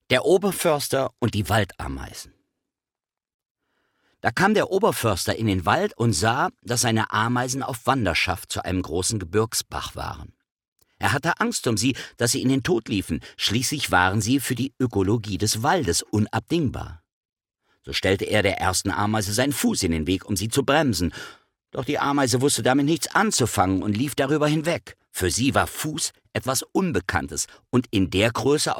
Der Oberförster und die Waldameisen. Da kam der Oberförster in den Wald und sah, dass seine Ameisen auf Wanderschaft zu einem großen Gebirgsbach waren. Er hatte Angst um sie, dass sie in den Tod liefen, schließlich waren sie für die Ökologie des Waldes unabdingbar. So stellte er der ersten Ameise seinen Fuß in den Weg, um sie zu bremsen. Doch die Ameise wusste damit nichts anzufangen und lief darüber hinweg. Für sie war Fuß etwas Unbekanntes und in der Größe